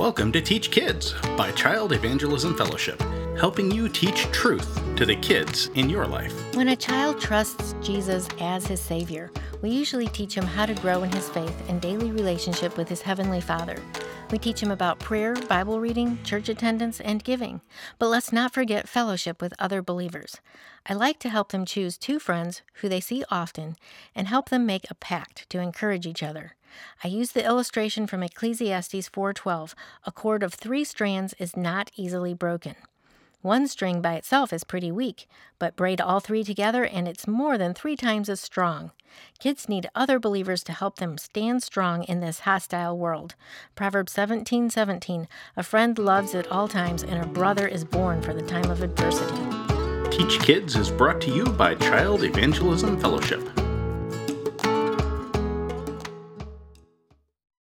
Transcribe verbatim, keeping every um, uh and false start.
Welcome to Teach Kids by Child Evangelism Fellowship, helping you teach truth to the kids in your life. When a child trusts Jesus as his Savior, we usually teach him how to grow in his faith and daily relationship with his Heavenly Father. We teach him about prayer, Bible reading, church attendance, and giving. But let's not forget fellowship with other believers. I like to help them choose two friends who they see often and help them make a pact to encourage each other. I use the illustration from Ecclesiastes four twelve. A cord of three strands is not easily broken. One string by itself is pretty weak, but braid all three together and it's more than three times as strong. Kids need other believers to help them stand strong in this hostile world. Proverbs seventeen seventeen. A friend loves at all times, and a brother is born for the time of adversity. Teach Kids is brought to you by Child Evangelism Fellowship.